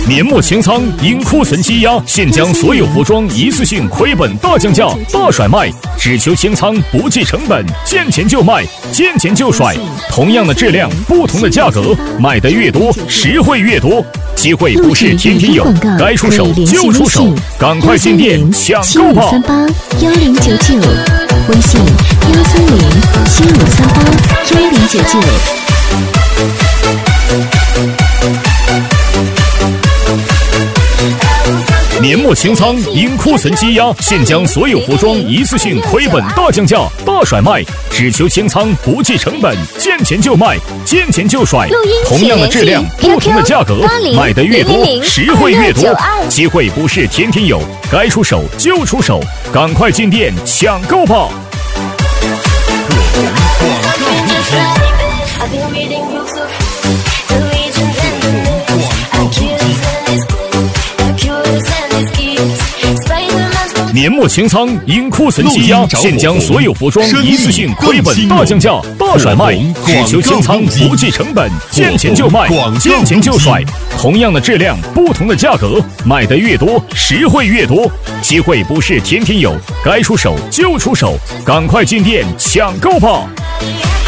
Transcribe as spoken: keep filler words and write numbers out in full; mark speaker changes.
Speaker 1: 年末清仓，因库存积压，现将所有服装一次性亏本大降价、大甩卖，只求清仓，不计成本，见钱就卖，见钱就甩。同样的质量，不同的价格，买的越多，实惠越多。机会不是天天有，该出手就出手，赶快进店抢购吧！
Speaker 2: 三八幺零九九，微信幺三零七五三八幺零九九。
Speaker 1: 年末清仓，因库存积压，现将所有服装一次性亏本大降价、大甩卖，只求清仓，不计成本，见钱就卖，见钱就甩。同样的质量，不同的价格，买的越多，实惠越多。机会不是天天有，该出手就出手，赶快进店抢购吧！年末清仓，因库存积压，现将所有服装一次性亏本大降价、大甩卖，只求清仓，不计成本，见钱就卖，见钱就甩。同样的质量，不同的价格，买的越多，实惠越多。机会不是天天有，该出手就出手，赶快进店抢购吧！